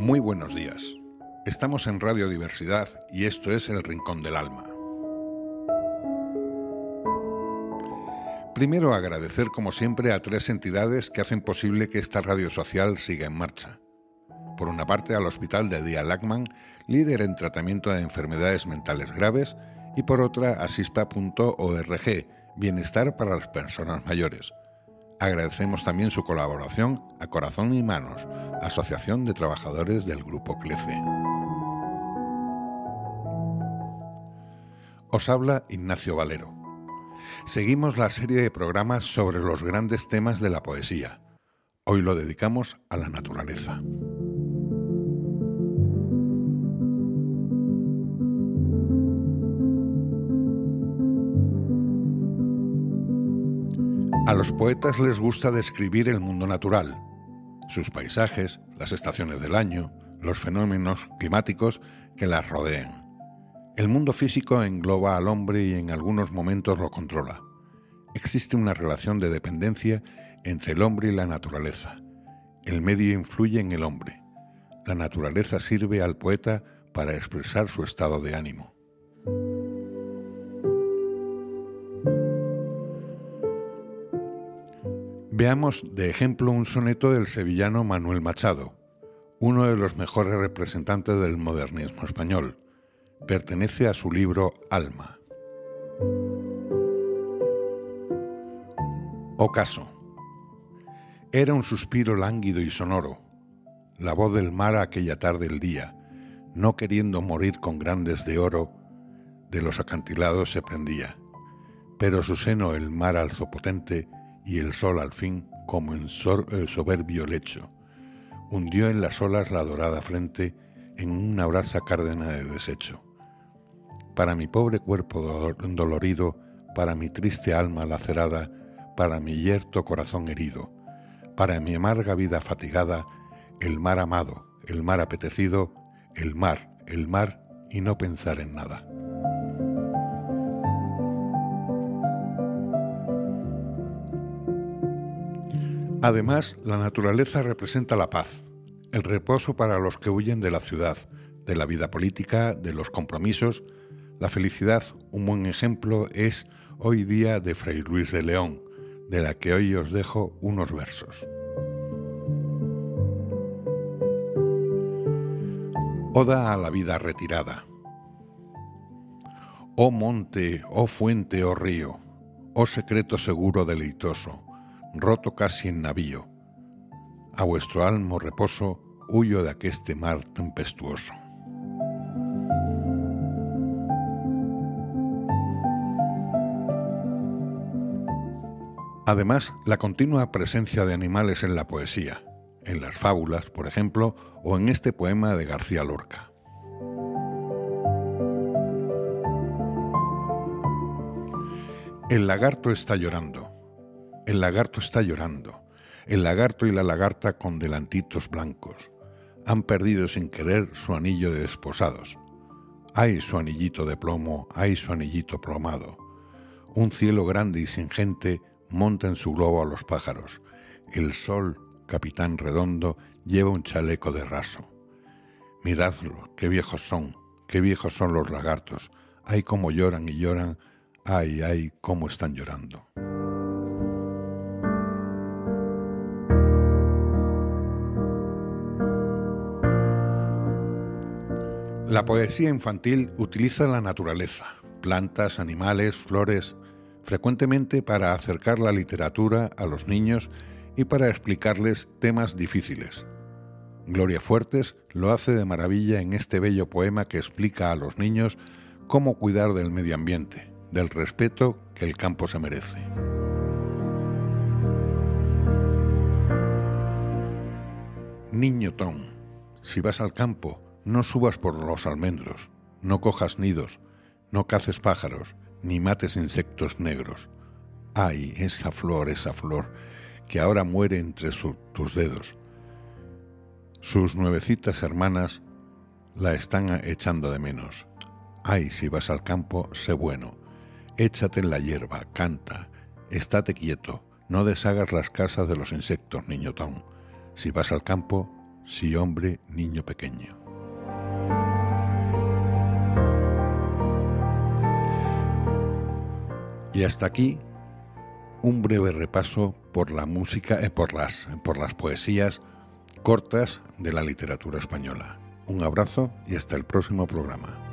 Muy buenos días. Estamos en Radio Diversidad y esto es El Rincón del Alma. Primero, agradecer como siempre a tres entidades que hacen posible que esta radio social siga en marcha. Por una parte, al Hospital de Dia Lachman, líder en tratamiento de enfermedades mentales graves, y por otra, a sispa.org, Bienestar para las Personas Mayores. Agradecemos también su colaboración a Corazón y Manos, Asociación de Trabajadores del Grupo CLECE. Os habla Ignacio Valero. Seguimos la serie de programas sobre los grandes temas de la poesía. Hoy lo dedicamos a la naturaleza. A los poetas les gusta describir el mundo natural, sus paisajes, las estaciones del año, los fenómenos climáticos que las rodean. El mundo físico engloba al hombre y en algunos momentos lo controla. Existe una relación de dependencia entre el hombre y la naturaleza. El medio influye en el hombre. La naturaleza sirve al poeta para expresar su estado de ánimo. Veamos de ejemplo un soneto del sevillano Manuel Machado, uno de los mejores representantes del modernismo español. Pertenece a su libro Alma. Ocaso. Era un suspiro lánguido y sonoro, la voz del mar aquella tarde el día, no queriendo morir con grandes de oro, de los acantilados se prendía. Pero su seno el mar alzó potente, y el sol al fin, como en soberbio lecho, hundió en las olas la dorada frente en una brasa cárdena de desecho. Para mi pobre cuerpo dolorido, para mi triste alma lacerada, para mi yerto corazón herido, para mi amarga vida fatigada, el mar amado, el mar apetecido, el mar y no pensar en nada. Además, la naturaleza representa la paz, el reposo para los que huyen de la ciudad, de la vida política, de los compromisos. La felicidad, un buen ejemplo, es Hoy día de Fray Luis de León, de la que hoy os dejo unos versos. Oda a la vida retirada. Oh monte, oh fuente, oh río, oh secreto seguro deleitoso, roto casi en navío, a vuestro almo reposo huyo de aqueste mar tempestuoso. Además, la continua presencia de animales en la poesía, en las fábulas, por ejemplo, o en este poema de García Lorca. El lagarto está llorando. El lagarto está llorando. El lagarto y la lagarta con delantitos blancos han perdido sin querer su anillo de desposados. ¡Ay, su anillito de plomo! ¡Ay, su anillito plomado! Un cielo grande y sin gente monta en su globo a los pájaros. El sol, capitán redondo, lleva un chaleco de raso. Miradlo, qué viejos son los lagartos. ¡Ay, cómo lloran y lloran! ¡Ay, ay, cómo están llorando! La poesía infantil utiliza la naturaleza, plantas, animales, flores, frecuentemente para acercar la literatura a los niños y para explicarles temas difíciles. Gloria Fuertes lo hace de maravilla en este bello poema que explica a los niños cómo cuidar del medio ambiente, del respeto que el campo se merece. Niño Tom, si vas al campo, no subas por los almendros, no cojas nidos, no caces pájaros, ni mates insectos negros. Ay, esa flor, que ahora muere entre tus dedos. Sus nuevecitas hermanas la están echando de menos. Ay, si vas al campo, sé bueno. Échate en la hierba, canta, estate quieto, no deshagas las casas de los insectos, niño Tom. Si vas al campo, si hombre, niño pequeño. Y hasta aquí un breve repaso por la música, por las poesías cortas de la literatura española. Un abrazo y hasta el próximo programa.